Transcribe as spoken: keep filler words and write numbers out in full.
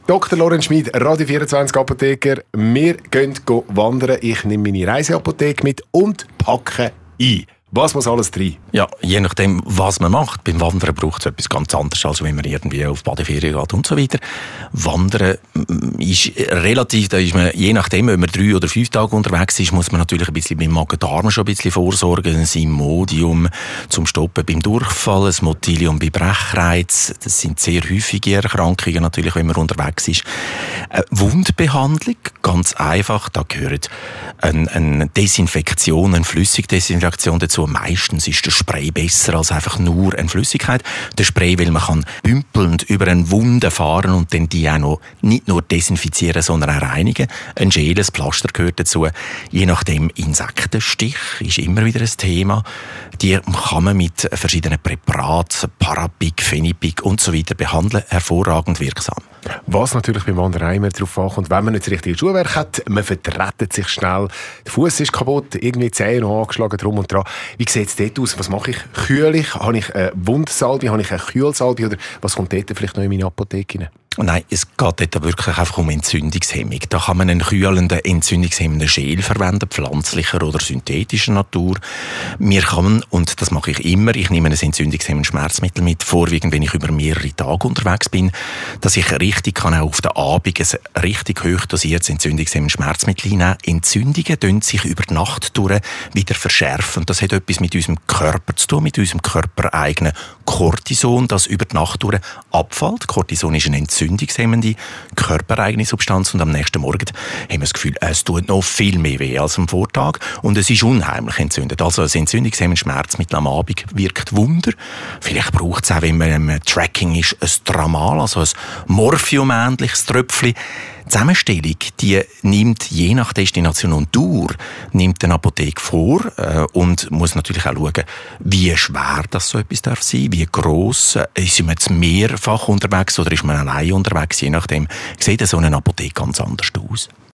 Doktor Lorenz Schmid, Radio vierundzwanzig Apotheker. Wir gehen wandern. Ich nehme meine Reiseapotheke mit und packe ein. Was muss alles drin? Ja, je nachdem, was man macht. Beim Wandern braucht es etwas ganz anderes, als wenn man irgendwie auf Badeferien geht und so weiter. Wandern ist relativ, da ist man, je nachdem, ob man drei oder fünf Tage unterwegs ist, muss man natürlich ein bisschen beim Magen-Darm schon ein bisschen vorsorgen. Ein Imodium zum Stoppen beim Durchfall, ein Motilium bei Brechreiz. Das sind sehr häufige Erkrankungen natürlich, wenn man unterwegs ist. Eine Wundbehandlung, ganz einfach, da gehört eine, eine Desinfektion, eine Flüssigdesinfektion dazu. Meistens ist der Spray besser als einfach nur eine Flüssigkeit. Der Spray, weil man kann bümpelnd über eine Wunde fahren und dann die auch noch nicht nur desinfizieren, sondern auch reinigen. Ein Gel, ein Pflaster gehört dazu. Je nachdem, Insektenstich ist immer wieder ein Thema. Die kann man mit verschiedenen Präparaten, Parapik, Phenipik und so weiter behandeln. Hervorragend wirksam. Was natürlich beim Wandern immer darauf ankommt, wenn man nicht das richtige Schuhwerk hat, man vertrettet sich schnell, der Fuß ist kaputt, irgendwie die Zehen noch angeschlagen, drum und dran. Wie sieht es dort aus? Was mache ich? Kühle ich? Habe ich eine Wundsalbe? Habe ich eine Kühlsalbe? Oder was kommt dort vielleicht noch in meine Apotheke rein? Nein, es geht dort wirklich einfach um Entzündungshemmung. Da kann man einen kühlenden, entzündungshemmenden Gel verwenden, pflanzlicher oder synthetischer Natur. Mir kann man, und das mache ich immer, ich nehme ein entzündungshemmendes Schmerzmittel mit, vorwiegend, wenn ich über mehrere Tage unterwegs bin, dass ich richtig kann auch auf den Abend ein richtig hoch dosiertes entzündungshemmendes Schmerzmittel einnehmen. Entzündungen tun sich über die Nacht durch wieder verschärfen. Das hat etwas mit unserem Körper zu tun, mit unserem körpereigenen Cortison, das über die Nacht durch abfällt. Cortison ist eine entzündungshemmende, körpereigene Substanz und am nächsten Morgen haben wir das Gefühl, es tut noch viel mehr weh als am Vortag und es ist unheimlich entzündet. Also ein entzündungshemmendes Schmerzmittel am Abend wirkt Wunder. Vielleicht braucht es auch, wenn man im Tracking ist, ein Tramal, also ein Morphium-ähnliches Tröpfchen. Die Zusammenstellung, die nimmt je nach Destination und Dauer, nimmt eine Apotheke vor äh, und muss natürlich auch schauen, wie schwer das so etwas darf sein, wie gross, äh, ist man jetzt mehrfach unterwegs oder ist man allein unterwegs, je nachdem sieht so eine Apotheke ganz anders aus.